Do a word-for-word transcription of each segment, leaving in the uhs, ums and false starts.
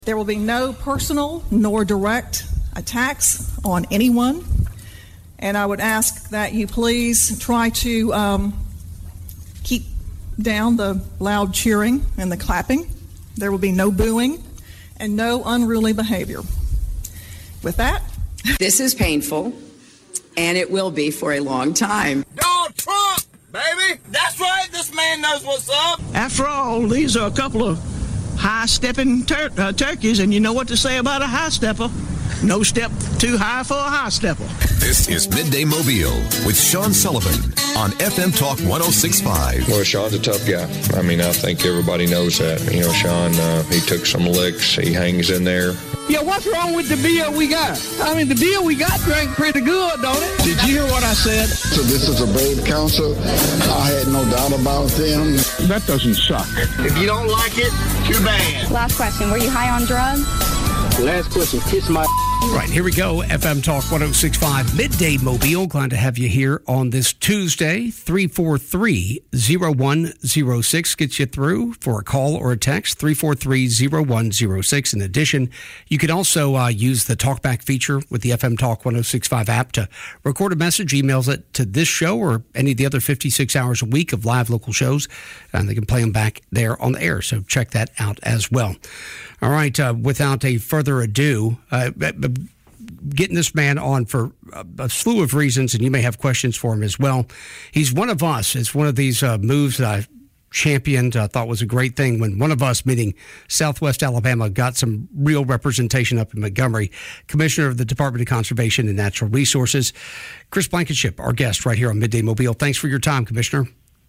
There will be no personal nor direct attacks on anyone, and I would ask that you please try to um, keep down the loud cheering and the clapping. There will be no booing and no unruly behavior. With that, this is painful, and it will be for a long time. Donald Trump, baby! That's right, this man knows what's up! After all, these are a couple of high-stepping tur- uh, turkeys, and you know what to say about a high-stepper. No step too high for a high-stepper. This is Midday Mobile with Sean Sullivan on F M Talk one oh six point five. Well, Sean's a tough guy. I mean, I think everybody knows that. You know, Sean, uh, he took some licks. He hangs in there. Yeah, what's wrong with the beer we got? I mean, the beer we got drank pretty good, don't it? Did you hear what I said? So this is a brave council. I had no doubt about them. That doesn't suck. If you don't like it, too bad. Last question, were you high on drugs? Last question, kiss my... Right, here we go. F M Talk one oh six point five, Midday Mobile. Glad to have you here on this Tuesday. three four three, oh one oh six gets you through for a call or a text. three four three, oh one oh six. In addition, you can also uh, use the talkback feature with the F M Talk one oh six point five app to record a message, emails it to this show or any of the other fifty-six hours a week of live local shows, and they can play them back there on the air. So check that out as well. All right, uh, without a further ado, uh, getting this man on for a, a slew of reasons, and you may have questions for him as well. He's one of us. It's one of these uh, moves that I championed, I thought was a great thing when one of us, meaning Southwest Alabama, got some real representation up in Montgomery. Commissioner of the Department of Conservation and Natural Resources, Chris Blankenship, our guest right here on Midday Mobile. Thanks for your time, Commissioner.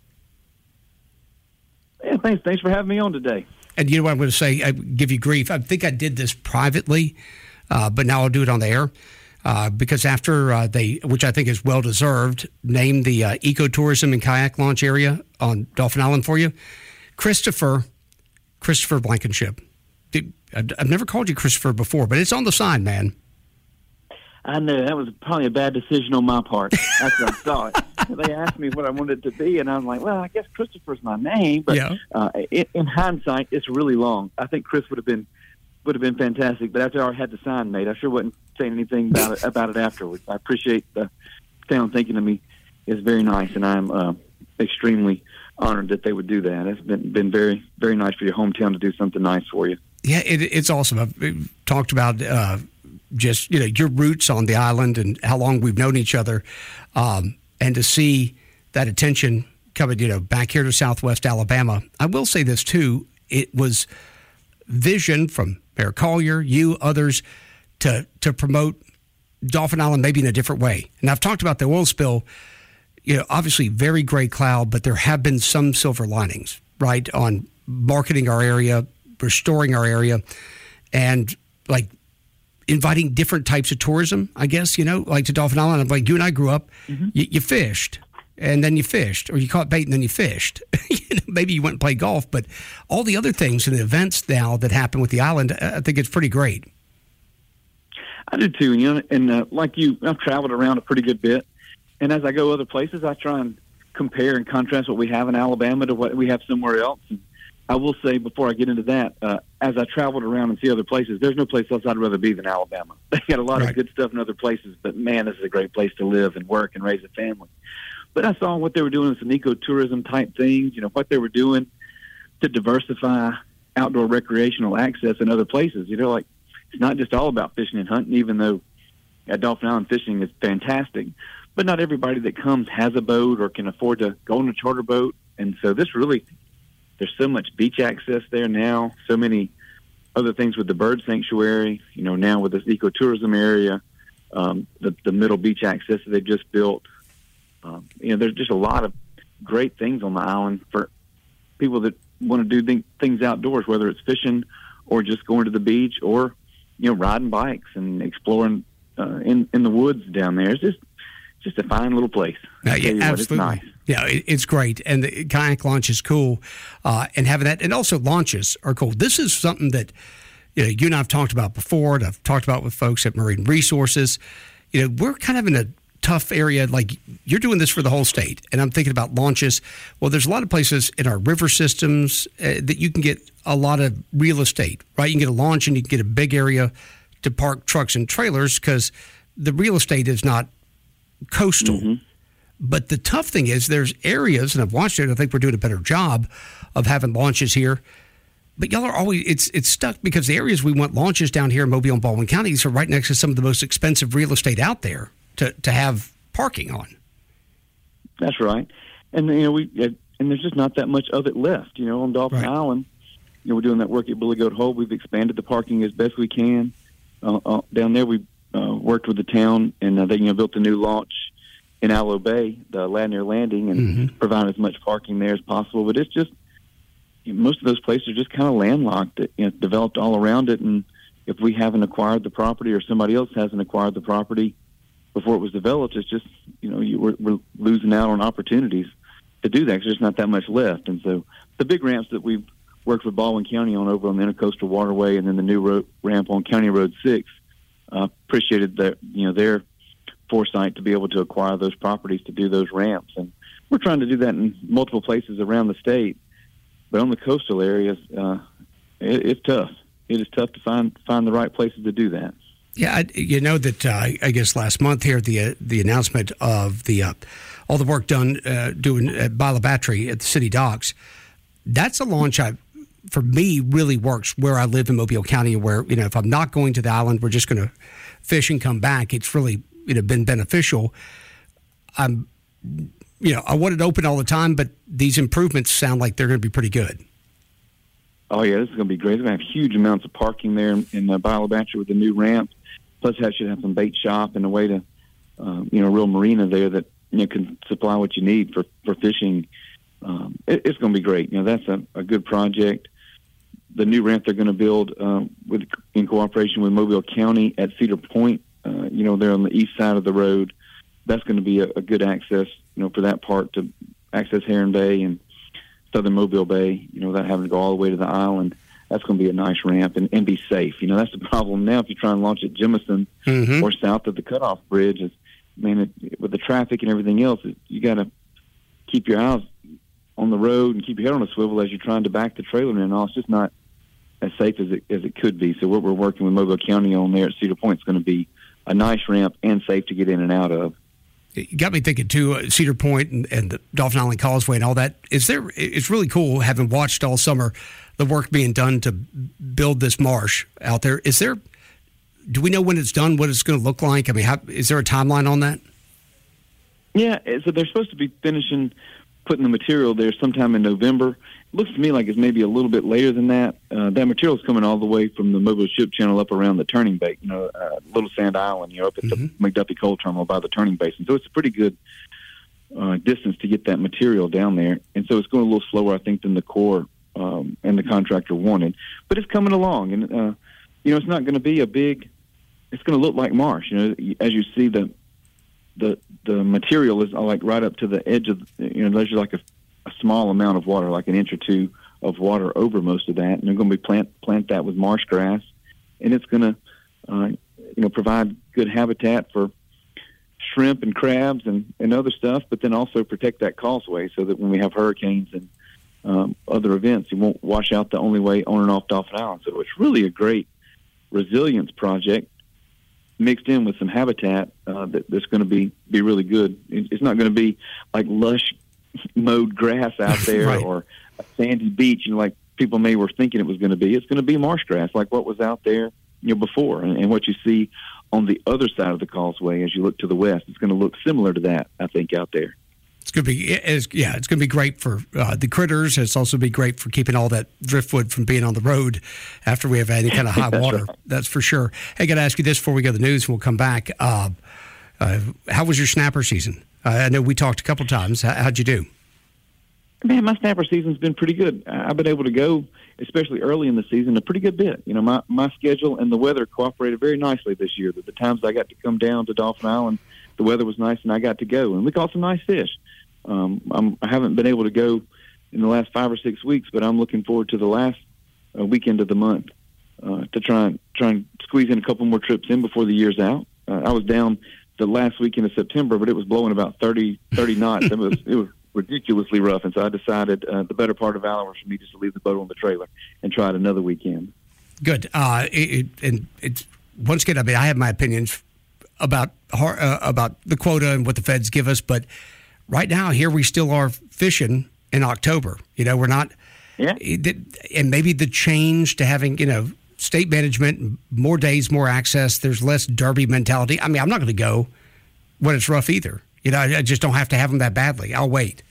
Yeah, thanks. Thanks for having me on today. And you know what I'm going to say? I give you grief. I think I did this privately, uh, but now I'll do it on the air uh, because after uh, they, which I think is well deserved, named the uh, ecotourism and kayak launch area on Dauphin Island for you, Christopher, Christopher Blankenship. I've never called you Christopher before, but it's on the sign, man. I know. That was probably a bad decision on my part after I saw it. They asked me what I wanted it to be, and I'm like, well, I guess Christopher's my name. But yeah. uh, in, in hindsight, it's really long. I think Chris would have been would have been fantastic, but after I had the sign made, I sure wasn't saying anything about it about it afterwards. I appreciate the town thinking of me. It's very nice, and I'm uh, extremely honored that they would do that. It's been been very, very nice for your hometown to do something nice for you. Yeah, it, it's awesome. I've talked about uh, just, you know, your roots on the island and how long we've known each other. Um, and to see that attention coming, you know, back here to Southwest Alabama. I will say this, too. It was vision from Mayor Collier, you, others, to to promote Dauphin Island maybe in a different way. And I've talked about the oil spill, you know, obviously very gray cloud, but there have been some silver linings, right, on marketing our area, restoring our area, and, like, inviting different types of tourism, I guess, you know, like to Dauphin Island. I'm like, you and I grew up, mm-hmm. you, you fished, and then you fished, or you caught bait and then you fished. you know, maybe you went and played golf, but all the other things and the events now that happen with the island, I think it's pretty great. I do too, and, you know, and uh, like you, I've traveled around a pretty good bit, and as I go other places, I try and compare and contrast what we have in Alabama to what we have somewhere else. And I will say, before I get into that, uh, as I traveled around and see other places, there's no place else I'd rather be than Alabama. They got a lot right. of good stuff in other places, but man, this is a great place to live and work and raise a family. But I saw what they were doing with some ecotourism type things, you know, what they were doing to diversify outdoor recreational access in other places. You know, like, it's not just all about fishing and hunting, even though at Dauphin Island fishing is fantastic. But not everybody that comes has a boat or can afford to go on a charter boat. And so this really, there's so much beach access there now, so many other things with the bird sanctuary, you know, now with this ecotourism area, um, the, the middle beach access that they just built. Um, you know, there's just a lot of great things on the island for people that want to do th- things outdoors, whether it's fishing or just going to the beach or, you know, riding bikes and exploring uh, in, in the woods down there. It's just just a fine little place. Uh, yeah, absolutely. What, it's nice. Yeah, it, it's great. And the kayak launch is cool. Uh, and having that, and also launches are cool. This is something that, you know, you and I have talked about before, and I've talked about with folks at Marine Resources. You know, we're kind of in a tough area, like you're doing this for the whole state, and I'm thinking about launches. Well, there's a lot of places in our river systems uh, that you can get a lot of real estate, right? You can get a launch and you can get a big area to park trucks and trailers because the real estate is not coastal. Mm-hmm. But the tough thing is there's areas, and I've watched it, I think we're doing a better job of having launches here. But y'all are always, it's it's stuck because the areas we want launches down here in Mobile and Baldwin counties are right next to some of the most expensive real estate out there to, to have parking on. That's right. And, you know, we and there's just not that much of it left. You know, on Dolphin right. Island, you know, we're doing that work at Bully Goat Hole. We've expanded the parking as best we can. Uh, uh, down there, we uh, worked with the town, and uh, they you know, built a new launch in Aloe Bay, the Ladner Landing, and mm-hmm. provide as much parking there as possible. But it's just, you know, most of those places are just kind of landlocked, you know, developed all around it. And if we haven't acquired the property or somebody else hasn't acquired the property before it was developed, it's just, you know, you, we're, we're losing out on opportunities to do that because there's not that much left. And so the big ramps that we've worked with Baldwin County on over on the Intercoastal Waterway and then the new road, ramp on County Road six, uh, appreciated their, you know, their foresight to be able to acquire those properties to do those ramps. And we're trying to do that in multiple places around the state. But on the coastal areas, uh, it, it's tough. It is tough to find find the right places to do that. Yeah, I, you know that uh, I guess last month here the uh, the announcement of the uh, all the work done uh, doing at Bila Battery at the city docks. That's a launch I, for me, really works where I live in Mobile County. Where you know if I'm not going to the island, we're just going to fish and come back. It's really you know been beneficial. I'm. You know, I want it open all the time, but these improvements sound like they're going to be pretty good. Oh, yeah, this is going to be great. We're going to have huge amounts of parking there in, in uh, Bila Battery with the new ramp. Plus, that should have some bait shop and a way to, um, you know, a real marina there that, you know, can supply what you need for, for fishing. Um, it, it's going to be great. You know, that's a, a good project. The new ramp they're going to build um, with in cooperation with Mobile County at Cedar Point, uh, you know, they're on the east side of the road. That's going to be a, a good access, you know, for that part to access Heron Bay and Southern Mobile Bay, you know, without having to go all the way to the island. That's going to be a nice ramp and, and be safe. You know, that's the problem now if you try and launch at Jemison mm-hmm. or south of the Cutoff Bridge. Is, man, it, with the traffic and everything else, it, you got to keep your eyes on the road and keep your head on a swivel as you're trying to back the trailer in and all. It's just not as safe as it, as it could be. So what we're working with Mobile County on there at Cedar Point is going to be a nice ramp and safe to get in and out of. You got me thinking, too, uh, Cedar Point and, and the Dolphin Island Causeway and all that. Is there? It's really cool, having watched all summer the work being done to build this marsh out there. Is there? Do we know when it's done, what it's going to look like? I mean, how, is there a timeline on that? Yeah, so they're supposed to be finishing putting the material there sometime in November. It looks to me like it's maybe a little bit later than that. Uh, that material is coming all the way from the Mobile Ship Channel up around the turning bay, you know, uh, Little Sand Island, you know, up at mm-hmm. the McDuffie Coal Terminal by the turning basin. So it's a pretty good uh, distance to get that material down there. And so it's going a little slower, I think, than the Corps um, and the contractor wanted. But it's coming along. And, uh, you know, it's not going to be a big, it's going to look like marsh. You know, as you see, the the the material is like right up to the edge of, you know, there's like a a small amount of water, like an inch or two of water over most of that, and they're going to be plant plant that with marsh grass, and it's going to, uh, you know, provide good habitat for shrimp and crabs and, and other stuff, but then also protect that causeway so that when we have hurricanes and um, other events, it won't wash out the only way on and off Dolphin Island. So it's really a great resilience project mixed in with some habitat uh, that, that's going to be be really good. It's not going to be like lush mowed grass out there right. or a sandy beach, you know, like people may were thinking it was going to be. It's going to be marsh grass like what was out there, you know, before. And, and what you see on the other side of the causeway as you look to the west, it's going to look similar to that, I think, out there. It's going to be, it's, yeah, it's going to be great for uh, the critters. It's also be great for keeping all that driftwood from being on the road after we have any kind of high That's water. Right. That's for sure. Hey, I got to ask you this before we go to the news, and we'll come back. Uh, uh, how was your snapper season? Uh, I know we talked a couple times. How, how'd you do? Man, my snapper season's been pretty good. I've been able to go, especially early in the season, a pretty good bit. You know, my, my schedule and the weather cooperated very nicely this year. The, the times I got to come down to Dolphin Island, the weather was nice, and I got to go. And we caught some nice fish. Um, I'm, I haven't been able to go in the last five or six weeks, but I'm looking forward to the last uh, weekend of the month uh, to try and, try and squeeze in a couple more trips in before the year's out. Uh, I was down the last weekend of September, but it was blowing about thirty, thirty knots. It was it was ridiculously rough, and so I decided uh, the better part of Valor was for me just to leave the boat on the trailer and try it another weekend. Good. Uh, it, it, and it's once again, I mean, I have my opinions about uh, about the quota and what the feds give us, but right now here we still are fishing in October. You know, we're not. Yeah. And maybe the change to having, you know, state management, more days, more access. There's less derby mentality. I mean, I'm not going to go when it's rough either. You know, I just don't have to have them that badly. I'll wait.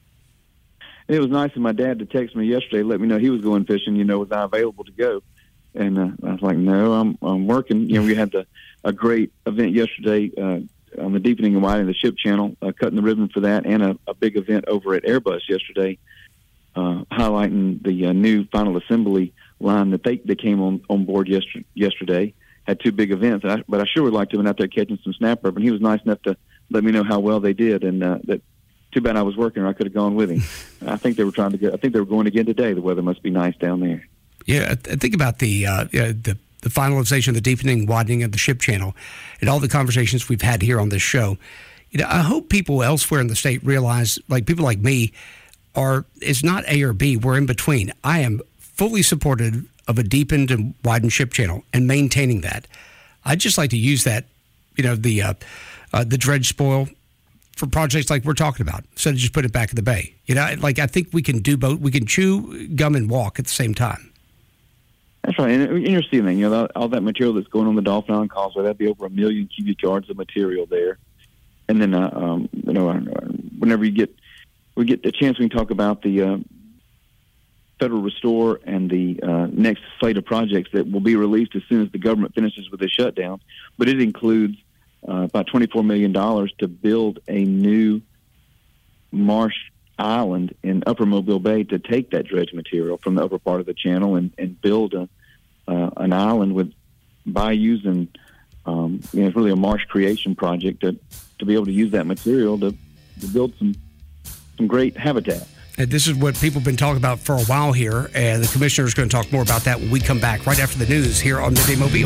It was nice of my dad to text me yesterday, let me know he was going fishing. You know, was I available to go? And uh, I was like, no, I'm I'm working. You know, we had the, a great event yesterday uh, on the deepening and widening of the ship channel, uh, cutting the ribbon for that, and a, a big event over at Airbus yesterday, uh, highlighting the uh, new final assembly line that they, they came on, on board yesterday, yesterday. Had two big events, I, but I sure would like to have been out there catching some snapper. And he was nice enough to let me know how well they did, and uh, that too bad I was working or I could have gone with him. I think they were trying to go. I think they were going again today. The weather must be nice down there. Yeah, I think about the uh, the the finalization, the deepening, widening of the ship channel, and all the conversations we've had here on this show. You know, I hope people elsewhere in the state realize, like people like me, are it's not A or B. We're in between. I am fully supportive of a deepened and widened ship channel and maintaining that. I'd just like to use that, you know, the uh, uh, the dredge spoil for projects like we're talking about, instead of just put it back in the bay. You know, like I think we can do both. We can chew gum and walk at the same time. That's right, and you're seeing that. You know, all that material that's going on the Dolphin Island Causeway, that'd be over a million cubic yards of material there. And then, uh, um, you know, uh, whenever you get we get the chance, we can talk about the uh, Federal Restore and the uh, next slate of projects that will be released as soon as the government finishes with the shutdown. But it includes uh, about twenty-four million dollars to build a new marsh island in Upper Mobile Bay to take that dredge material from the upper part of the channel and, and build a, uh, an island with bayous and um, you know, it's really a marsh creation project to, to be able to use that material to, to build some some great habitat. And this is what people have been talking about for a while here, and the commissioner is going to talk more about that when we come back right after the news here on Midday Mobile.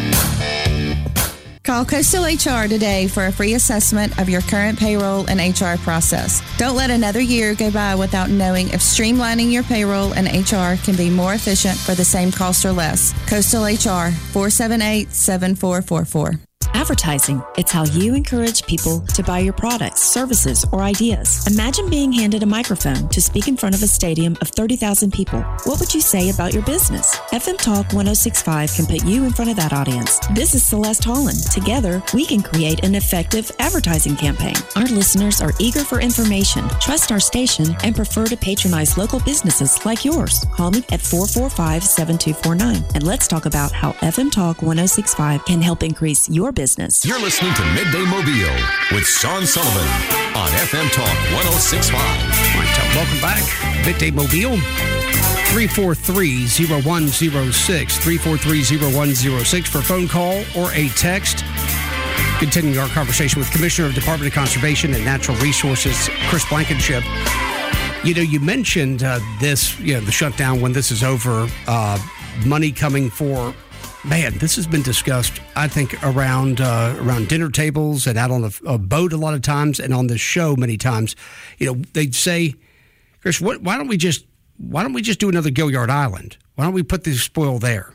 Call Coastal H R today for a free assessment of your current payroll and H R process. Don't let another year go by without knowing if streamlining your payroll and H R can be more efficient for the same cost or less. Coastal H R, four seven eight, seven four four four. Advertising. It's how you encourage people to buy your products, services, or ideas. Imagine being handed a microphone to speak in front of a stadium of thirty thousand people. What would you say about your business? F M Talk one oh six point five can put you in front of that audience. This is Celeste Holland. Together, we can create an effective advertising campaign. Our listeners are eager for information, trust our station, and prefer to patronize local businesses like yours. Call me at four four five, seven two four nine, and let's talk about how F M Talk one oh six point five can help increase your business. Business. You're listening to Midday Mobile with Sean Sullivan on F M Talk one oh six point five. All right, welcome back. Midday Mobile, three four three, oh one oh six, three four three, oh one oh six for a phone call or a text. Continuing our conversation with Commissioner of Department of Conservation and Natural Resources, Chris Blankenship. You know, you mentioned uh, this, you know, the shutdown when this is over, uh, money coming for... Man, this has been discussed, I think, around uh, around dinner tables and out on a, a boat a lot of times, and on this show many times. You know, they'd say, "Chris, what, why don't we just why don't we just do another Gilliard Island? Why don't we put the spoil there?"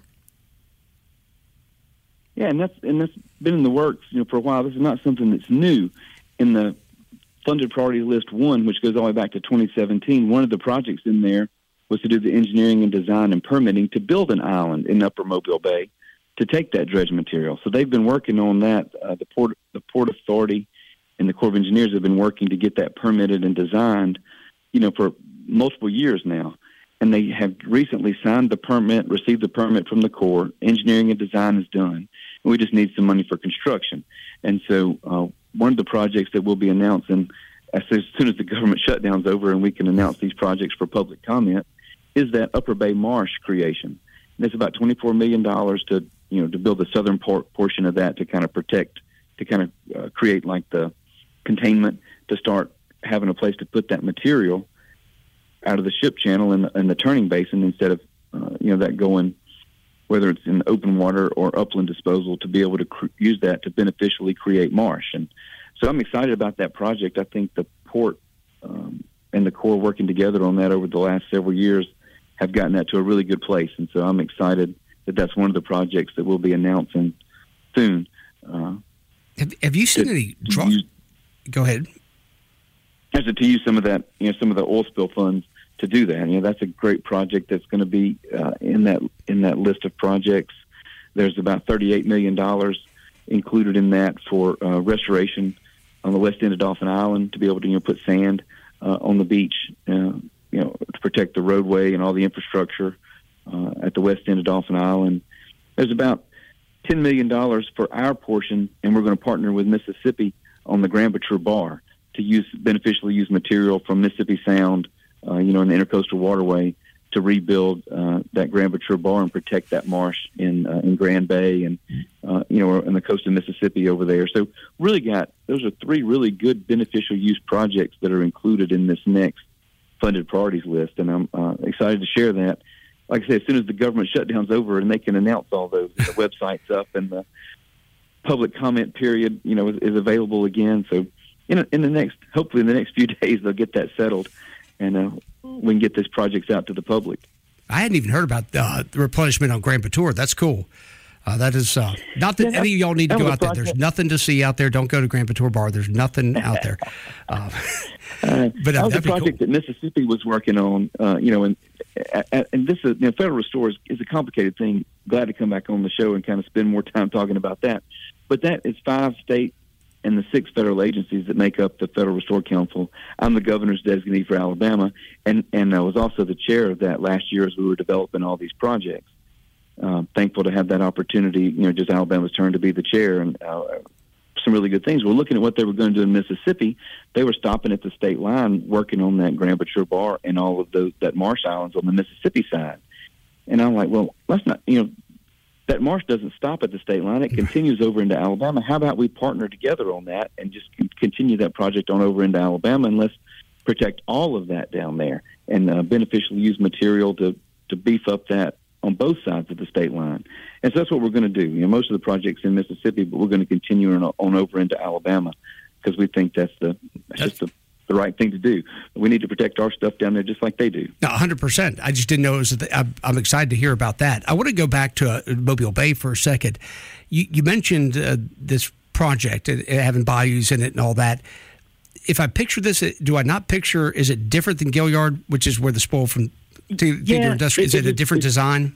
Yeah, and that's and that's been in the works, you know, for a while. This is not something that's new. In the funded priority list one, which goes all the way back to twenty seventeen, one of the projects in there was to do the engineering and design and permitting to build an island in Upper Mobile Bay to take that dredge material. So they've been working on that. Uh, the Port the Port Authority and the Corps of Engineers have been working to get that permitted and designed, you know, for multiple years now. And they have recently signed the permit, received the permit from the Corps. Engineering and design is done. And we just need some money for construction. And so uh, one of the projects that we'll be announcing as soon as the government shutdown's over and we can announce these projects for public comment is that Upper Bay Marsh creation. And it's about twenty-four million dollars to, you know, to build the southern por- portion of that to kind of protect, to kind of uh, create like the containment, to start having a place to put that material out of the ship channel and, and the turning basin instead of, uh, you know, that going whether it's in open water or upland disposal, to be able to cr- use that to beneficially create marsh. And so I'm excited about that project. I think the port um, and the Corps working together on that over the last several years have gotten that to a really good place. And so I'm excited that that's one of the projects that we'll be announcing soon. Uh, have, have you seen to, any draw? Use, Go ahead. As to use some of that, you know, some of the oil spill funds to do that. You know, that's a great project that's going to be uh, in that in that list of projects. There's about thirty-eight million dollars included in that for uh, restoration on the west end of Dauphin Island, to be able to, you know, put sand uh, on the beach, uh, you know, to protect the roadway and all the infrastructure uh, at the west end of Dauphin Island. There's about ten million dollars for our portion, and we're going to partner with Mississippi on the Grand Batur Bar to use beneficially use material from Mississippi Sound, uh, you know, in the Intercoastal Waterway, to rebuild uh, that Grand Batur Bar and protect that marsh in uh, in Grand Bay and uh, you know, in the coast of Mississippi over there. So really got those are three really good beneficial use projects that are included in this next funded priorities list, and I'm uh, excited to share that. Like I said, as soon as the government shutdown's over and they can announce all those, the website's up and the public comment period, you know, is, is available again. So in, in the next, hopefully in the next few days, they'll get that settled, and uh, we can get these projects out to the public. I hadn't even heard about uh, the replenishment on Grand Batur. That's cool. Uh, that is uh, not that yeah, any of y'all need to go out there. There's nothing to see out there. Don't go to Grand Batur Bar. There's nothing out there. Uh, uh, but uh, that was a project cool. that Mississippi was working on. Uh, you know, and and this is, you know, Federal Restore is, is a complicated thing. Glad to come back on the show and kind of spend more time talking about that. But that is five state and the six federal agencies that make up the Federal Restore Council. I'm the governor's designee for Alabama, and, and I was also the chair of that last year as we were developing all these projects. Uh, thankful to have that opportunity, you know, just Alabama's turn to be the chair, and uh, some really good things. We're looking at what they were going to do in Mississippi. They were stopping at the state line working on that Grand Batur Bar and all of those, that marsh islands on the Mississippi side. And I'm like, well, let's not, you know, that marsh doesn't stop at the state line. It continues over into Alabama. How about we partner together on that and just continue that project on over into Alabama, and let's protect all of that down there and uh, beneficially use material to, to beef up that on both sides of the state line. And so that's what we're going to do. You know, most of the projects in Mississippi, but we're going to continue on, on over into Alabama because we think that's the that's just the, the right thing to do. We need to protect our stuff down there just like they do. No, one hundred percent. I just didn't know it was. The, I'm, I'm excited to hear about that. I want to go back to uh, Mobile Bay for a second. You, you mentioned uh, this project, uh, having bayous in it and all that. If I picture this, do I not picture, is it different than Gilliard, which is where the spoil from To, yeah, industry, is it, it a different it, design?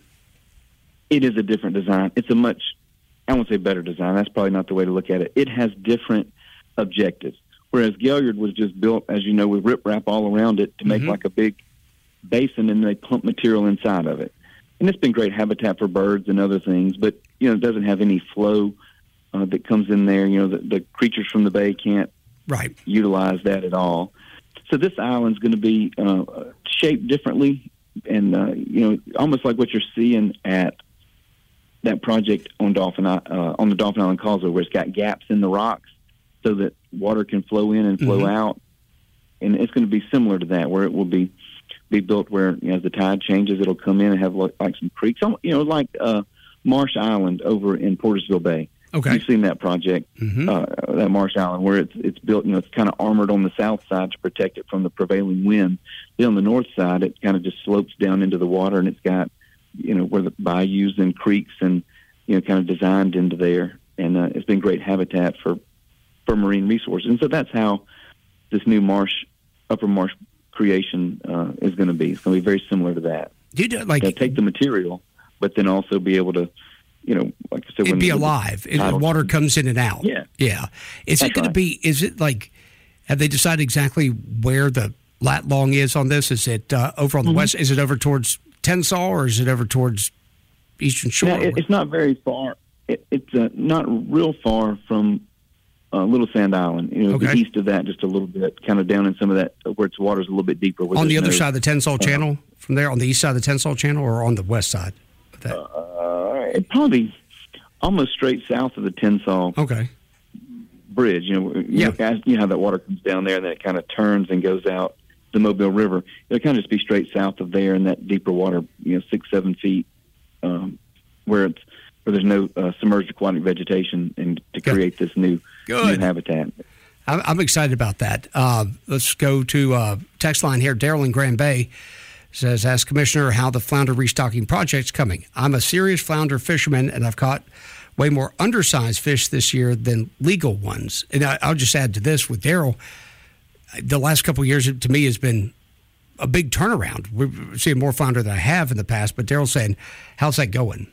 It is a different design. It's a much, I won't say better design. That's probably not the way to look at it. It has different objectives. Whereas Gilliard was just built, as you know, with riprap all around it to make mm-hmm. like a big basin, and they pump material inside of it. And it's been great habitat for birds and other things, but, you know, it doesn't have any flow uh, that comes in there. You know, the, the creatures from the bay can't right. utilize that at all. So this island's going to be uh, shaped differently. And, uh, you know, almost like what you're seeing at that project on Dauphin, uh, on the Dauphin Island Causeway, where it's got gaps in the rocks so that water can flow in and flow mm-hmm. out. And it's going to be similar to that, where it will be be built where, you know, as the tide changes, it'll come in and have like, like some creeks, you know, like uh, Marsh Island over in Portersville Bay. Okay. You've seen that project, mm-hmm. uh, that Marsh Island, where it's it's built, you know, it's kind of armored on the south side to protect it from the prevailing wind. Then on the north side, it kind of just slopes down into the water, and it's got, you know, where the bayous and creeks and, you know, kind of designed into there. And uh, it's been great habitat for, for marine resources. And so that's how this new marsh, upper marsh creation uh, is going to be. It's going to be very similar to that. Do you do, like, They'll take the material, but then also be able to, you know, like I said, it'd when be alive. It, the water comes in and out. Yeah, yeah. Is That's it going right. to be? Is it like? Have they decided exactly where the lat long is on this? Is it uh, over on the mm-hmm. west? Is it over towards Tensas, or is it over towards Eastern Shore? Yeah, it, it's not very far. It, it's uh, not real far from uh, Little Sand Island. You know, okay. the east of that, just a little bit, kind of down in some of that where its water's a little bit deeper. On the other no, side of the Tensas uh, Channel, from there, on the east side of the Tensas Channel, or on the west side of that? Uh, it probably. Almost straight south of the Tensas okay. Bridge. You know, you, yeah. know, as, you know how that water comes down there and then it kind of turns and goes out the Mobile River. It'll kind of just be straight south of there in that deeper water, you know, six, seven feet um, where it's where there's no uh, submerged aquatic vegetation, and to Good. create this new, Good. new habitat. I'm, I'm excited about that. Uh, let's go to uh, text line here. Daryl in Grand Bay says, ask Commissioner how the flounder restocking project's coming. I'm a serious flounder fisherman, and I've caught way more undersized fish this year than legal ones. And I, I'll just add to this with Daryl, the last couple of years to me has been a big turnaround. We're seeing more flounder than I have in the past, but Daryl's saying, how's that going?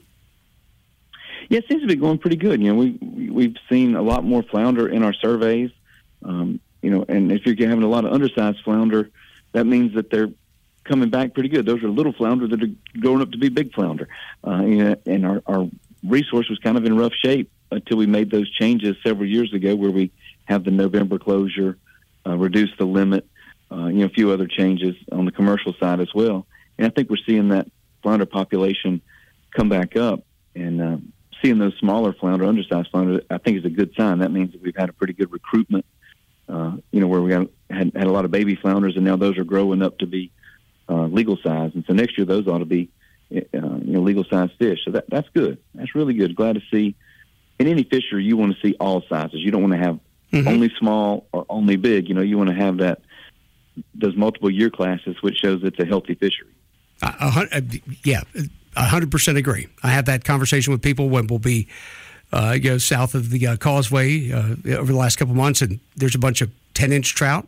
Yeah, it seems to be going pretty good. You know, we, we've seen a lot more flounder in our surveys. Um, you know, and if you're having a lot of undersized flounder, that means that they're coming back pretty good. Those are little flounder that are growing up to be big flounder. Uh, and our, our resource was kind of in rough shape until we made those changes several years ago, where we have the November closure, uh, reduce the limit, uh, you know, a few other changes on the commercial side as well. And I think we're seeing that flounder population come back up, and uh, seeing those smaller flounder, undersized flounder, I think is a good sign. That means that we've had a pretty good recruitment, uh, you know, where we had, had, had a lot of baby flounders, and now those are growing up to be uh, legal size. And so next year those ought to be, uh, you know, legal size fish. So that, that's good. That's really good. Glad to see. In any fishery, you want to see all sizes. You don't want to have mm-hmm. only small or only big. You know, you want to have that, those multiple year classes, which shows it's a healthy fishery. Uh, uh, yeah, one hundred percent agree. I have that conversation with people when we'll be uh, you know, south of the uh, causeway uh, over the last couple of months, and there's a bunch of ten-inch trout.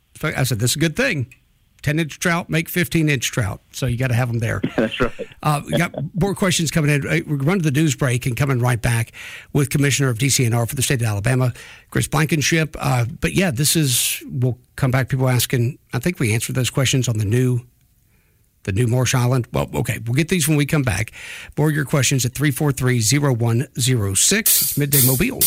I said, this is a good thing. ten-inch trout make fifteen-inch trout, so you got to have them there. That's right. uh, we got more questions coming in. We're going to the news break and coming right back with Commissioner of D C N R for the state of Alabama, Chris Blankenship. Uh, but, yeah, this is, we'll come back, people asking, I think we answered those questions on the new The new Marsh Island. Well, okay, we'll get these when we come back. More of your questions at three four three, zero one zero six. It's Midday Mobile.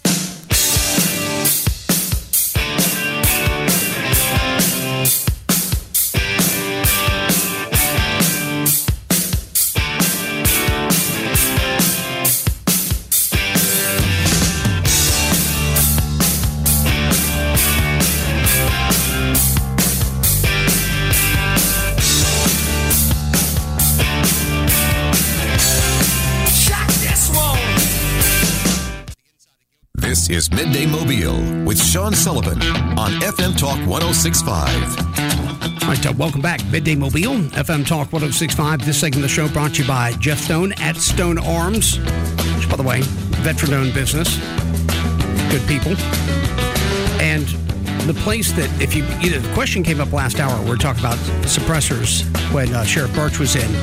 This is Midday Mobile with Sean Sullivan on F M Talk one oh six point five. All right, uh, welcome back. Midday Mobile, F M Talk one oh six point five. This segment of the show brought to you by Jeff Stone at Stone Arms, which, by the way, veteran-owned business. Good people. And the place that, if you, you know, the question came up last hour, we were talking about suppressors when uh, Sheriff Birch was in.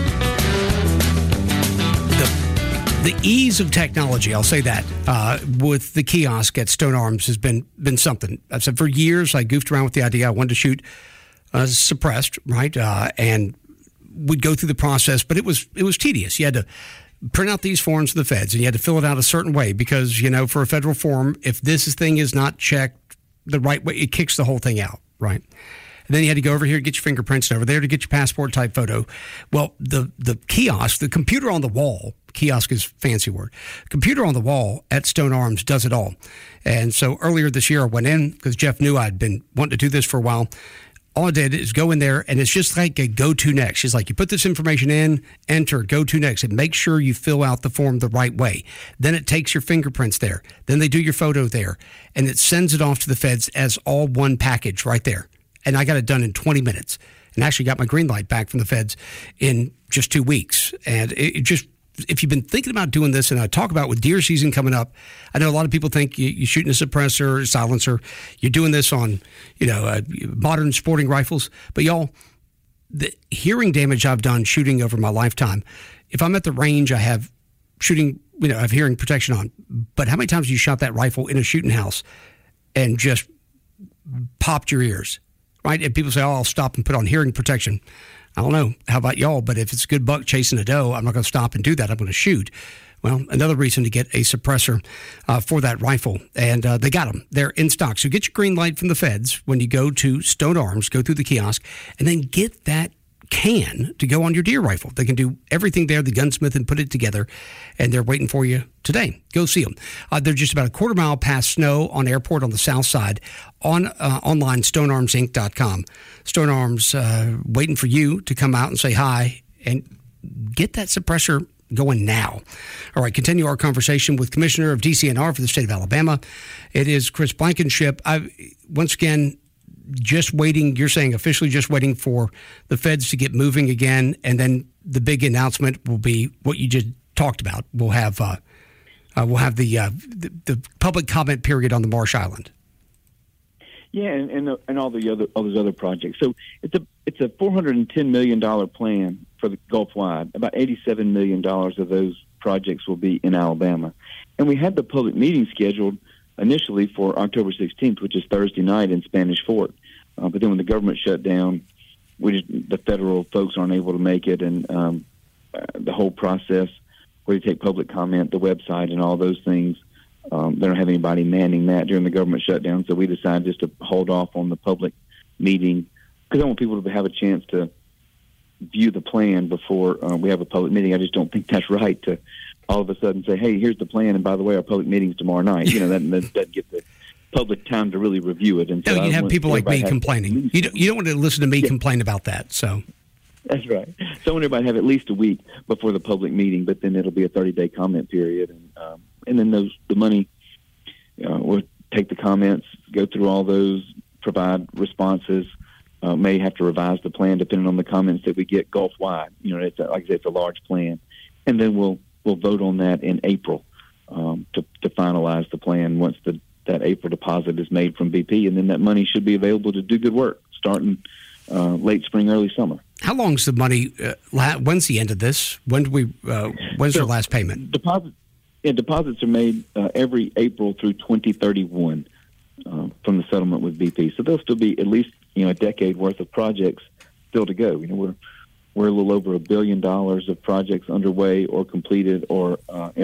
The ease of technology, I'll say that, uh, with the kiosk at Stone Arms has been been something. I've said for years, I goofed around with the idea. I wanted to shoot uh, suppressed, right? Uh, and we'd go through the process, but it was it was tedious. You had to print out these forms for the feds, and you had to fill it out a certain way because, you know, for a federal form, if this thing is not checked the right way, it kicks the whole thing out, right? And then you had to go over here to get your fingerprints, and over there to get your passport type photo. Well, the the kiosk, the computer on the wall, kiosk is a fancy word, computer on the wall at Stone Arms does it all. And so earlier this year I went in because Jeff knew I'd been wanting to do this for a while. All I did is go in there, and it's just like a go to next. She's like, you put this information in, enter, go to next, and make sure you fill out the form the right way. Then it takes your fingerprints there. Then they do your photo there, and it sends it off to the feds as all one package right there. And I got it done in twenty minutes, and actually got my green light back from the feds in just two weeks. And it, it just, if you've been thinking about doing this, and I talk about with deer season coming up, I know a lot of people think you, you're shooting a suppressor, a silencer, you're doing this on, you know, uh, modern sporting rifles. But y'all, the hearing damage I've done shooting over my lifetime, if I'm at the range, I have shooting, you know, I have hearing protection on. But how many times have you shot that rifle in a shooting house and just popped your ears? Right? And people say, oh, I'll stop and put on hearing protection. I don't know. How about y'all? But if it's a good buck chasing a doe, I'm not going to stop and do that. I'm going to shoot. Well, another reason to get a suppressor uh, for that rifle. And uh, they got them. They're in stock. So get your green light from the feds when you go to Stone Arms, go through the kiosk, and then get that can to go on your deer rifle. They can do everything there, the gunsmith, and put it together, and they're waiting for you today. Go see them. Uh, they're just about a quarter mile past Snow on Airport on the south side. On uh, online, stone arms inc dot com. Stone Arms uh, waiting for you to come out and say hi and get that suppressor going now. All right, continue our conversation with Commissioner of D C N R for the state of Alabama. It is Chris Blankenship. I, once again, just waiting, you're saying officially just waiting for the feds to get moving again, and then the big announcement will be what you just talked about. We'll have uh, uh, we'll have the, uh, the the public comment period on the Marsh Island. Yeah, and and, and all the other all those other projects. So it's a it's a four hundred ten million dollars plan for the Gulf wide. About eighty-seven million dollars of those projects will be in Alabama, and we had the public meeting scheduled initially for October sixteenth, which is Thursday night in Spanish Fort. Uh, but then when the government shut down, we just, the federal folks aren't able to make it, and um, uh, the whole process where you take public comment, the website, and all those things. Um, they don't have anybody manning that during the government shutdown, so we decided just to hold off on the public meeting because I want people to have a chance to view the plan before uh, we have a public meeting. I just don't think that's right to all of a sudden say, hey, here's the plan, and by the way, our public meeting's tomorrow night. You know, that, that doesn't get the public time to really review it. And so no, you'd have people like me have, complaining. You don't, you don't want to listen to me yeah. complain about that, so... That's right. So I want everybody to have at least a week before the public meeting, but then it'll be a thirty-day comment period. And um, and then those the money, uh, we'll take the comments, go through all those, provide responses, uh, may have to revise the plan depending on the comments that we get Gulf-wide. You know, it's a, like I said, it's a large plan. And then we'll we'll vote on that in April um, to, to finalize the plan once the that April deposit is made from B P. And then that money should be available to do good work starting uh, late spring, early summer. How long's the money? Uh, la- when's the end of this? When do we? Uh, when's so, their last payment? Deposits. Yeah, deposits are made uh, every April through twenty thirty-one uh, from the settlement with B P. So there'll still be at least you know a decade worth of projects still to go. You know we're we're a little over a billion dollars of projects underway or completed or uh,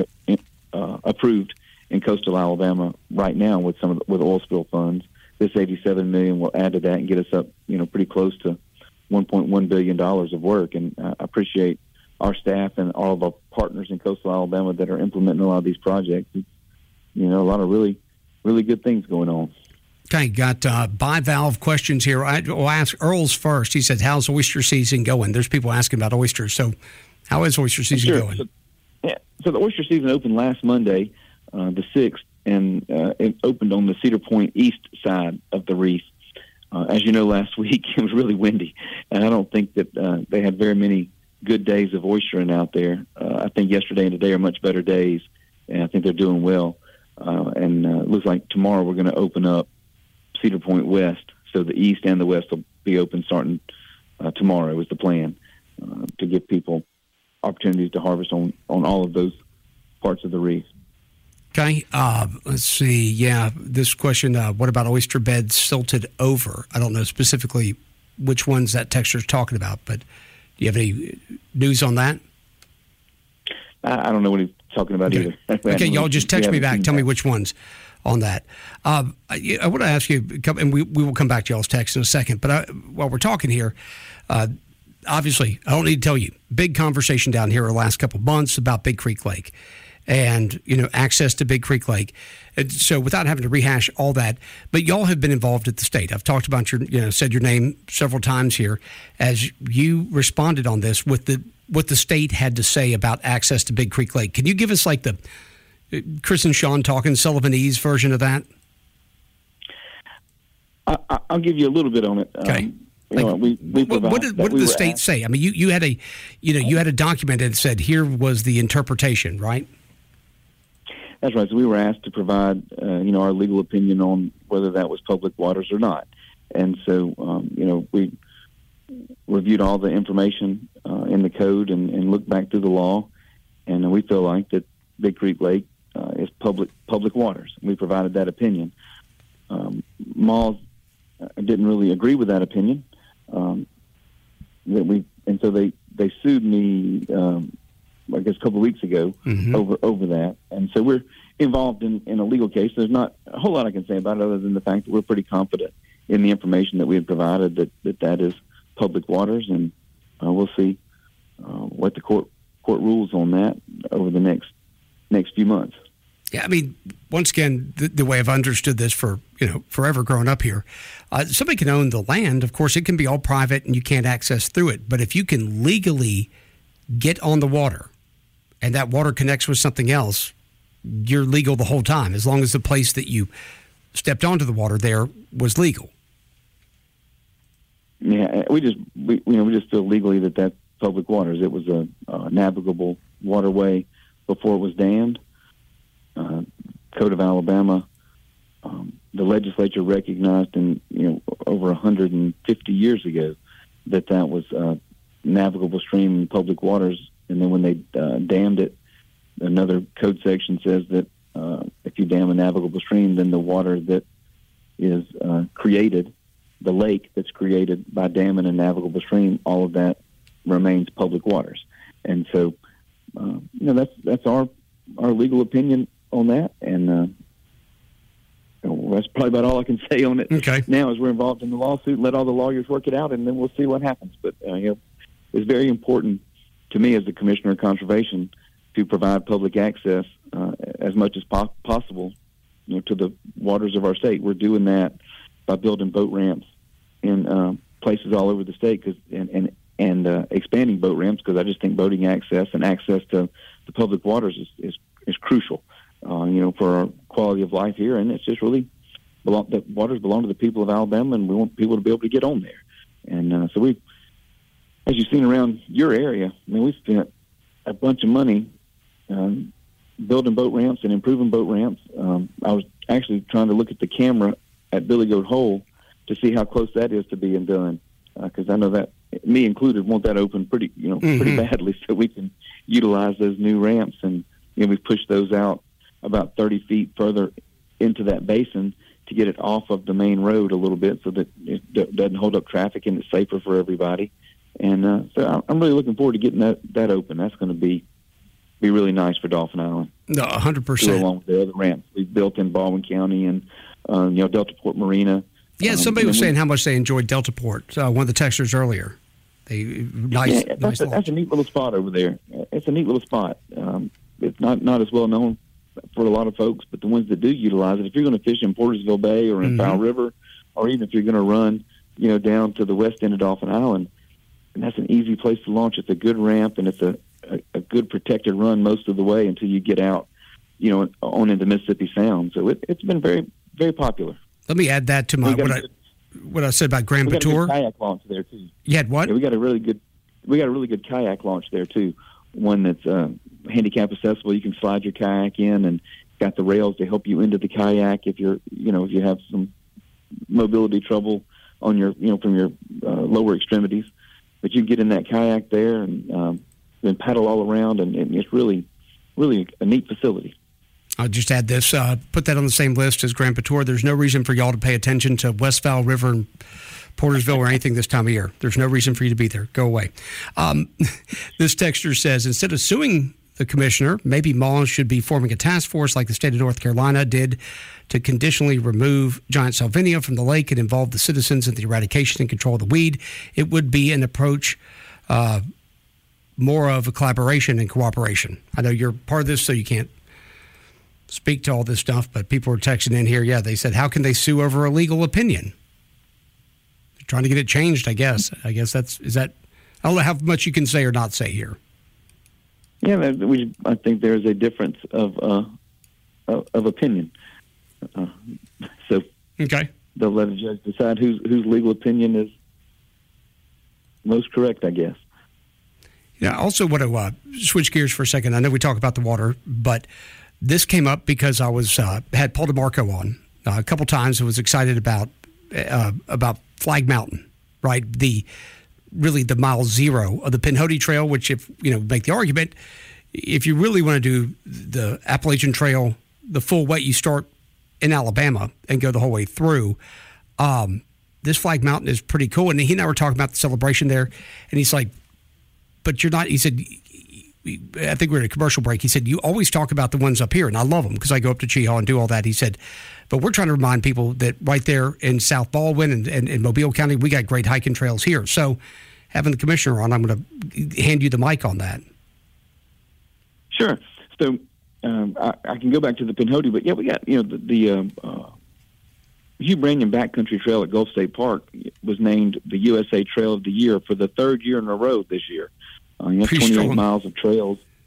uh, approved in coastal Alabama right now with some of the, with oil spill funds. This eighty-seven million will add to that and get us up you know pretty close to one point one billion dollars of work, and I appreciate our staff and all of our partners in coastal Alabama that are implementing a lot of these projects. It's, you know, a lot of really, really good things going on. Okay, got uh, bivalve questions here. I, will ask Earl's first. He said, how's oyster season going? There's people asking about oysters. So how is oyster season sure. going? So, yeah, so the oyster season opened last Monday, uh, the sixth, and uh, it opened on the Cedar Point east side of the reef. Uh, as you know, last week it was really windy, and I don't think that uh, they had very many good days of oystering out there. Uh, I think yesterday and today are much better days, and I think they're doing well. Uh, and uh, it looks like tomorrow we're going to open up Cedar Point West, so the east and the west will be open starting uh, tomorrow is the plan, uh, to give people opportunities to harvest on, on all of those parts of the reef. Okay, uh, let's see. Yeah, this question, uh, what about oyster beds silted over? I don't know specifically which ones that texture's talking about, but do you have any news on that? I, I don't know what he's talking about okay. either. Okay, y'all just text me back. Tell that. me which ones on that. Um, I, I want to ask you, and we, we will come back to y'all's text in a second, but I, while we're talking here, uh, obviously, I don't need to tell you, big conversation down here the last couple of months about Big Creek Lake. And, you know, access to Big Creek Lake. And so without having to rehash all that, but y'all have been involved at the state. I've talked about your, you know, said your name several times here as you responded on this with the what the state had to say about access to Big Creek Lake. Can you give us like the Chris and Sean talking Sullivanese version of that? I, I'll give you a little bit on it. Okay. Um, You know, we, we what, what did, what did we the state asked. say? I mean, you, you had a, you know, you had a document that said here was the interpretation, right? That's right. So we were asked to provide, uh, you know, our legal opinion on whether that was public waters or not. And so, um, you know, we reviewed all the information uh, in the code and, and looked back through the law, and we feel like that Big Creek Lake uh, is public public waters. We provided that opinion. Um, Moss didn't really agree with that opinion. Um, that we and so they, they sued me. Um, I guess a couple of weeks ago mm-hmm. over over that. And so we're involved in, in a legal case. There's not a whole lot I can say about it other than the fact that we're pretty confident in the information that we had provided that that, that is public waters, and uh, we'll see uh, what the court court rules on that over the next next few months. Yeah, I mean, once again, the, the way I've understood this for, you know, forever growing up here, uh, somebody can own the land. Of course, it can be all private and you can't access through it. But if you can legally get on the water and that water connects with something else, you're legal the whole time, as long as the place that you stepped onto the water there was legal. Yeah, we just we you know we just feel legally that that's public waters. It was a, a navigable waterway before it was dammed. Uh, Code of Alabama, um, the legislature recognized in you know over one hundred fifty years ago that that was a navigable stream in public waters, and then when they uh, dammed it, another code section says that uh, if you dam a navigable stream, then the water that is uh, created, the lake that's created by damming a navigable stream, all of that remains public waters. And so, uh, you know, that's that's our our legal opinion on that, and uh, that's probably about all I can say on it. Okay. Now, as we're involved in the lawsuit, let all the lawyers work it out, and then we'll see what happens. But uh, you know, it's very important to me as the Commissioner of Conservation to provide public access uh, as much as po- possible, you know, to the waters of our state. We're doing that by building boat ramps in uh, places all over the state, cause, and and and uh, expanding boat ramps, because I just think boating access and access to the public waters is is, is crucial, uh, you know, for our quality of life here. And it's just really belong, the waters belong to the people of Alabama, and we want people to be able to get on there. And uh, so we, as you've seen around your area, I mean, we spent a bunch of money um, building boat ramps and improving boat ramps. Um, I was actually trying to look at the camera at Billy Goat Hole to see how close that is to being done, because uh, I know that, me included, want that open pretty, you know, mm-hmm. pretty badly, so we can utilize those new ramps. And you know, we've pushed those out about thirty feet further into that basin to get it off of the main road a little bit, so that it d- doesn't hold up traffic and it's safer for everybody. And uh, so I'm really looking forward to getting that, that open. That's going to be be really nice for Dauphin Island. No, one hundred percent. Along with the other ramps we've built in Baldwin County and uh, you know, Deltaport Marina. Yeah, um, somebody was we, saying how much they enjoyed Deltaport. Uh, one of the texters earlier. They nice, yeah, nice that's, a, that's a neat little spot over there. It's a neat little spot. Um, it's not, not as well known for a lot of folks, but the ones that do utilize it, if you're going to fish in Portersville Bay or in mm-hmm. Fowl River, or even if you're going to run, you know, down to the west end of Dauphin Island, and that's an easy place to launch. It's a good ramp, and it's a, a, a good protected run most of the way until you get out, you know, on into Mississippi Sound. So it, it's been very, very popular. Let me add that to my what I, what I said about Grand we got a Batour. good kayak launch there too. You had what? Yeah, we got a really good, we got a really good kayak launch there too. One that's uh, handicap accessible. You can slide your kayak in, and got the rails to help you into the kayak if you're, you know, if you have some mobility trouble on your, you know, from your uh, lower extremities. But you can get in that kayak there and um, then paddle all around, and, and it's really, really a neat facility. I'll just add this, uh, put that on the same list as Grand Batour. There's no reason for y'all to pay attention to West Fowl River and Portersville or anything this time of year. There's no reason for you to be there. Go away. Um, this texter says, instead of suing the commissioner, maybe Mullins should be forming a task force like the state of North Carolina did to conditionally remove giant salvinia from the lake and involve the citizens in the eradication and control of the weed. It would be an approach uh, more of a collaboration and cooperation. I know you're part of this, so you can't speak to all this stuff, but people were texting in here. Yeah, they said, how can they sue over a legal opinion? They're trying to get it changed, I guess. I guess that's, is that, I don't know how much you can say or not say here. Yeah, we, I think there's a difference of uh, of, of opinion. Uh, so okay, they'll let a judge decide whose whose legal opinion is most correct, I guess. Yeah. I also want to uh, switch gears for a second. I know we talk about the water, but this came up because I was uh, had Paul DeMarco on uh, a couple times. I was excited about uh, about Flag Mountain, right? The really the mile zero of the Pinhoti Trail, which, if you know, make the argument, if you really want to do the Appalachian Trail the full way, you start in Alabama and go the whole way through. Um, this Flag Mountain is pretty cool. And he and I were talking about the celebration there, and he's like, but you're not, he said, I think we we're at a commercial break. He said, you always talk about the ones up here, and I love them because I go up to Cheahaw and do all that. He said, but we're trying to remind people that right there in South Baldwin and, and, and Mobile County, we got great hiking trails here. So having the commissioner on, I'm going to hand you the mic on that. Sure. So um, I, I can go back to the Pinhoti, but yeah, we got, you know, the, the uh, uh, Hugh Branyon Backcountry Trail at Gulf State Park was named the U S A Trail of the Year for the third year in a row this year. Uh, you have twenty-eight miles of trails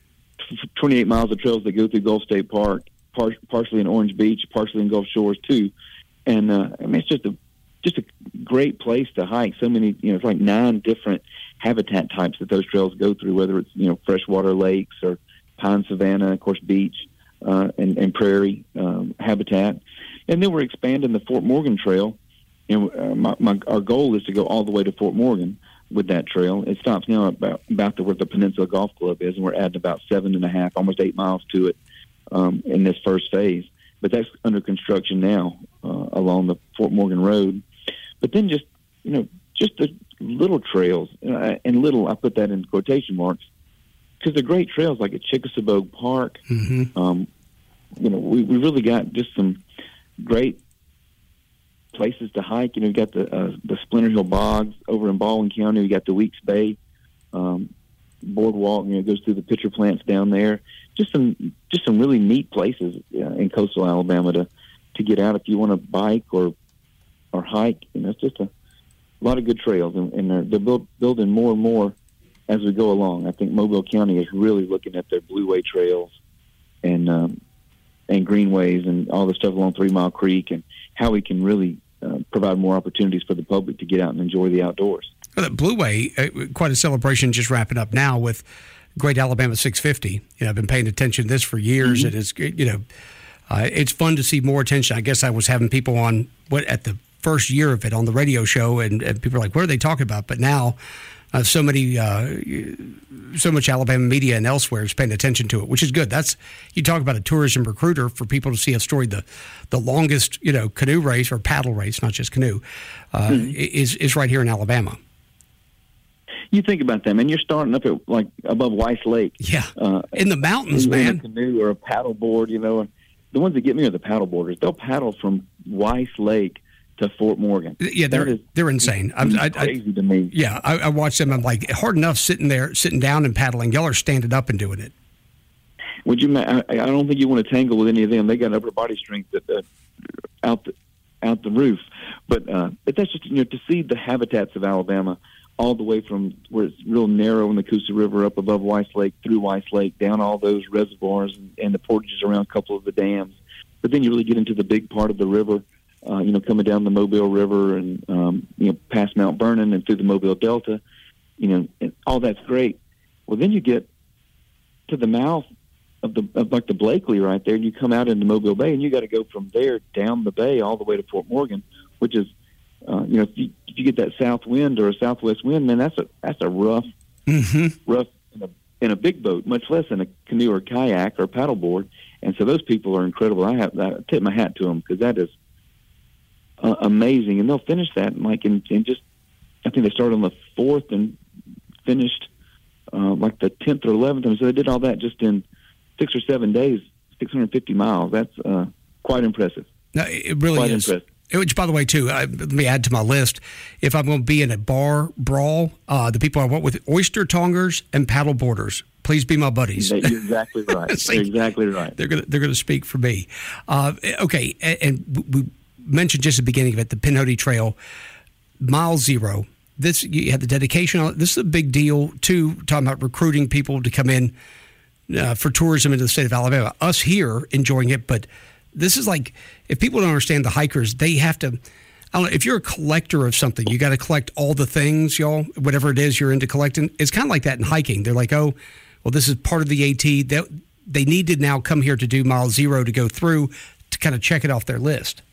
twenty-eight miles of trails that go through Gulf State Park, par- partially in Orange Beach, partially in Gulf Shores too. And uh, I mean, it's just a just a great place to hike. So many, you know, it's like nine different habitat types that those trails go through, whether it's, you know, freshwater lakes or pine savanna, of course, beach uh, and, and prairie um, habitat. And then we're expanding the Fort Morgan Trail. And uh, my, my, our goal is to go all the way to Fort Morgan with that trail. It stops now about about the, where the Peninsula Golf Club is, and we're adding about seven and a half, almost eight miles to it um, in this first phase. But that's under construction now uh, along the Fort Morgan Road. But then just, you know, just the little trails, uh, and little, I put that in quotation marks, because they're great trails like at Chickasaw Park. Mm-hmm. Um, you know, we, we really got just some great places to hike. You know, you got the uh, the Splinter Hill Bogs over in Baldwin County. We got the Weeks Bay um, boardwalk. You know, it goes through the pitcher plants down there. Just some just some really neat places uh, in coastal Alabama to to get out if you want to bike or or hike. You know, it's just a lot of good trails, and, and they're, they're build, building more and more as we go along. I think Mobile County is really looking at their Blueway trails and um, and greenways and all the stuff along Three Mile Creek, and how we can really uh, provide more opportunities for the public to get out and enjoy the outdoors. Well, the Blueway, uh, quite a celebration, just wrapping up now with Great Alabama six fifty. You know, I've been paying attention to this for years, mm-hmm. and it's, you know, uh, it's fun to see more attention. I guess I was having people on what at the first year of it on the radio show, and, and people are like, what are they talking about? But now uh, so many, uh, so much Alabama media and elsewhere is paying attention to it, which is good. That's, you talk about a tourism recruiter for people to see a story. The, the longest, you know, canoe race or paddle race, not just canoe, uh, mm-hmm. is, is right here in Alabama. You think about them, and you're starting up at like above Weiss Lake. Yeah, uh, in the mountains, man. In a canoe or a paddle board, you know. And the ones that get me are the paddle boarders. They'll paddle from Weiss Lake to Fort Morgan. Yeah, they're they're insane. I'm I, crazy I, to me. Yeah, I, I watch them. I'm like, hard enough sitting there, sitting down and paddling. Y'all are standing up and doing it. Would you? I, I don't think you want to tangle with any of them. They got upper body strength that, uh, out the out the roof. But uh, but that's just, you know, to see the habitats of Alabama all the way from where it's real narrow in the Coosa River up above Weiss Lake, through Weiss Lake, down all those reservoirs and, and the portages around a couple of the dams. But then you really get into the big part of the river. Uh, you know, coming down the Mobile River and, um, you know, past Mount Vernon and through the Mobile Delta, you know, and all that's great. Well, then you get to the mouth of the, of like the Blakely right there, and you come out into Mobile Bay, and you got to go from there down the bay all the way to Fort Morgan, which is, uh, you know, if you, if you get that south wind or a southwest wind, man, that's a, that's a rough, mm-hmm. rough in a, in a big boat, much less in a canoe or kayak or paddleboard. And so those people are incredible. I have, I tip my hat to them, because that is, Uh, amazing, and they'll finish that like in, in just, I think they started on the fourth and finished uh, like the tenth or eleventh, and so they did all that just in six or seven days, six hundred fifty miles. That's uh, quite impressive. No, it really quite is. Impressive. Which, by the way, too, I, let me add to my list. If I'm going to be in a bar brawl, uh, the people I want with oyster tongers and paddle boarders, please be my buddies. You're exactly right. See, You're exactly right. They're going to they're going to speak for me. Uh, okay, and, and we mentioned just at the beginning of it, the Pinhoti Trail, mile zero. This, you had the dedication on it. This is a big deal, too, talking about recruiting people to come in uh, for tourism into the state of Alabama. Us here enjoying it, but this is like, if people don't understand the hikers, they have to, I don't know, if you're a collector of something, you got to collect all the things, y'all, whatever it is you're into collecting. It's kind of like that in hiking. They're like, oh, well, this is part of the AT. They, they need to now come here to do mile zero to go through to kind of check it off their list.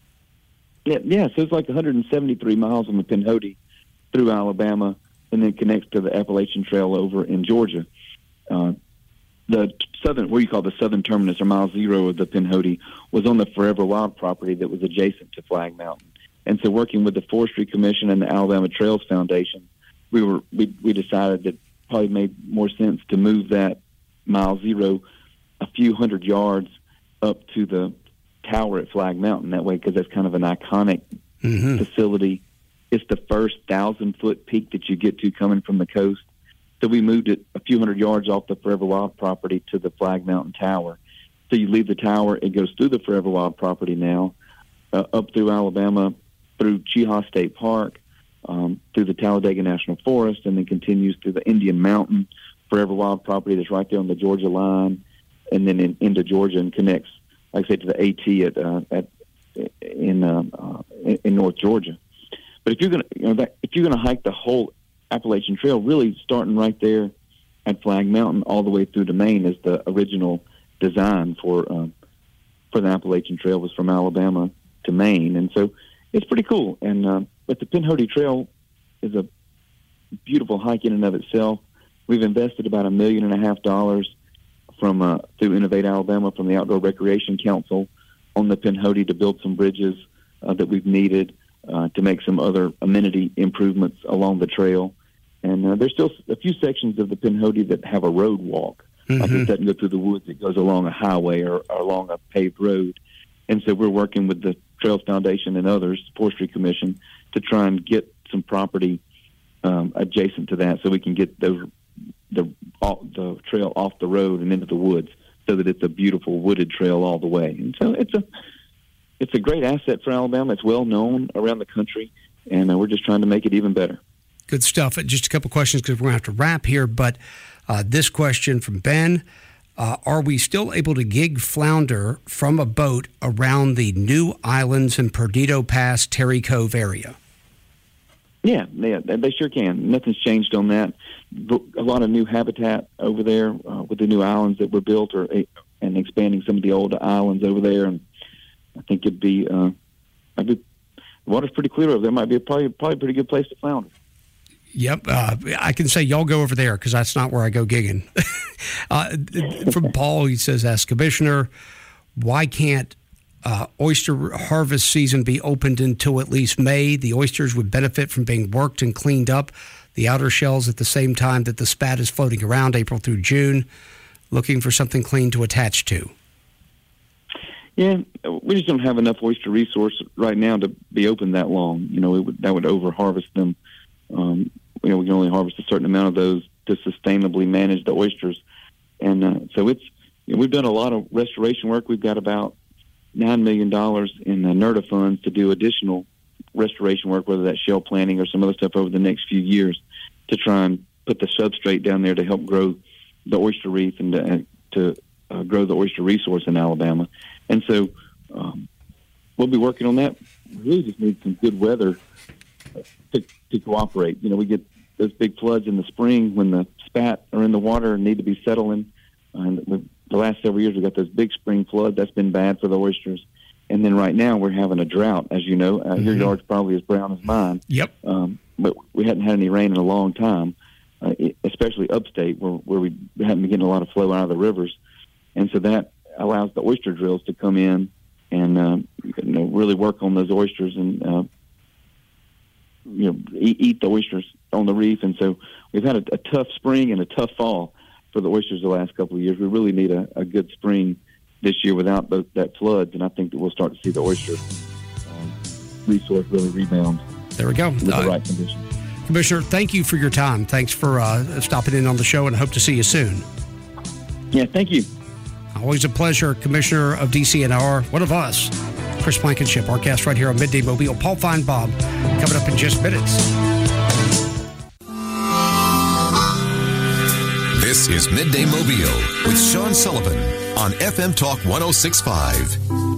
Yeah, yeah, so it's like one hundred seventy-three miles on the Pinhoti through Alabama, and then connects to the Appalachian Trail over in Georgia. Uh, the southern, what you call the southern terminus, or mile zero of the Pinhoti, was on the Forever Wild property that was adjacent to Flag Mountain. And so, working with the Forestry Commission and the Alabama Trails Foundation, we were we, we decided that it probably made more sense to move that mile zero a few hundred yards up to the tower at Flag Mountain, that way, because that's kind of an iconic mm-hmm. facility. It's the first thousand foot peak that you get to coming from the coast. So we moved it a few hundred yards off the Forever Wild property to the Flag Mountain Tower. So you leave the tower, it goes through the Forever Wild property now, uh, up through Alabama, through Cheaha State Park, um, through the Talladega National Forest, and then continues through the Indian Mountain, Forever Wild property that's right there on the Georgia line, and then in, into Georgia and connects, like I said, to the AT at uh, at in, uh, uh, in North Georgia. But if you're gonna, you know, that, if you're gonna hike the whole Appalachian Trail, really starting right there at Flag Mountain all the way through to Maine is the original design for um, for the Appalachian Trail, was from Alabama to Maine, and so it's pretty cool. And uh, but the Pinhoti Trail is a beautiful hike in and of itself. We've invested about a million and a half dollars from uh, through Innovate Alabama from the Outdoor Recreation Council on the Pinhoti to build some bridges uh, that we've needed, uh, to make some other amenity improvements along the trail. And uh, there's still a few sections of the Pinhoti that have a road walk. Mm-hmm. Like it doesn't go through the woods. It goes along a highway or, or along a paved road. And so we're working with the Trails Foundation and others, Forestry Commission, to try and get some property um, adjacent to that so we can get those the off, the trail off the road and into the woods so that it's a beautiful wooded trail all the way. And so it's a it's a great asset for Alabama. It's well known around the country, and uh, we're just trying to make it even better. Good stuff. Just a couple questions because we're going to have to wrap here, but uh, this question from Ben. Uh, are we still able to gig flounder from a boat around the new islands in Perdido Pass, Terry Cove area? Yeah, yeah, they sure can. Nothing's changed on that. A lot of new habitat over there uh, with the new islands that were built, or and expanding some of the old islands over there. And I think it'd be, uh, I'd be the water's pretty clear over there. Might be a, probably probably a pretty good place to flounder. Yep, uh, I can say y'all go over there because that's not where I go gigging. uh, from Paul, he says, ask Commissioner, why can't uh, oyster harvest season be opened until at least May? The oysters would benefit from being worked and cleaned up, the outer shells at the same time that the spat is floating around April through June, looking for something clean to attach to. Yeah, we just don't have enough oyster resource right now to be open that long. You know, it would, that would over harvest them. Um, you know, we can only harvest a certain amount of those to sustainably manage the oysters. And uh, so it's, you know, we've done a lot of restoration work. We've got about nine million dollars in uh, NERDA funds to do additional restoration work, whether that's shell planting or some other stuff over the next few years, to try and put the substrate down there to help grow the oyster reef and to, uh, to uh, grow the oyster resource in Alabama. And so um, we'll be working on that. We really just need some good weather to, to cooperate. You know, we get those big floods in the spring when the spat are in the water and need to be settling. Uh, and we, the last several years, we got those big spring floods. That's been bad for the oysters. And then right now, we're having a drought, as you know. Uh, mm-hmm. Your yard's probably as brown as mine. Yep. Um, but we hadn't had any rain in a long time, uh, especially upstate where, where we haven't been getting a lot of flow out of the rivers. And so that allows the oyster drills to come in and uh, you know, really work on those oysters and uh, you know eat, eat the oysters on the reef. And so we've had a, a tough spring and a tough fall for the oysters the last couple of years. We really need a, a good spring this year without those, that floods, and I think that we'll start to see the oyster um, resource really rebound. There we go. With uh, the right conditions. Commissioner, thank you for your time. Thanks for uh, stopping in on the show, and I hope to see you soon. Yeah, thank you. Always a pleasure. Commissioner of D C N R, one of us, Chris Blankenship, our guest right here on Midday Mobile. Paul Feinbaum coming up in just minutes. This is Midday Mobile with Sean Sullivan on F M Talk one oh six point five.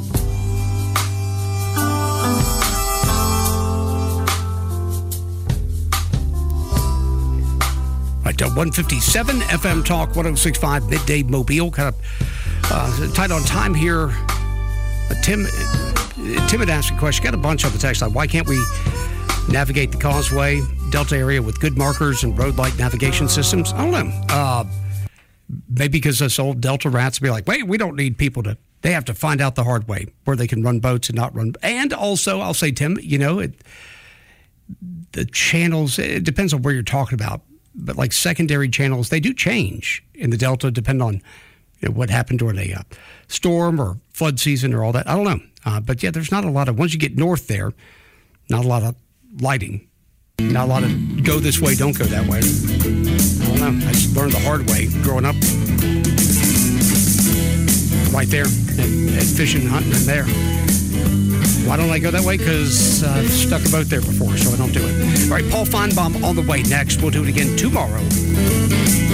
Right, uh, one fifty-seven F M Talk one oh six point five, Midday Mobile. Kind of uh, tight on time here. Uh, Tim, uh, Tim had asked a question. Got a bunch on the text line. Why can't we navigate the Causeway Delta area with good markers and road light navigation systems? I don't know. Uh, maybe because us old Delta rats be like, wait, we don't need people to. They have to find out the hard way where they can run boats and not run. And also, I'll say, Tim, you know, it, the channels. It depends on where you're talking about. But like secondary channels, they do change in the Delta, depending on you know, what happened during a uh, storm or flood season or all that. I don't know. Uh, but yeah, there's not a lot of, once you get north there, not a lot of lighting. Not a lot of go this way, don't go that way. I don't know. I just learned the hard way growing up. Right there at, at fishing and hunting in there. Why don't I go that way? Because uh, I've stuck a boat there before, so I don't do it. All right, Paul Feinbaum on the way next. We'll do it again tomorrow.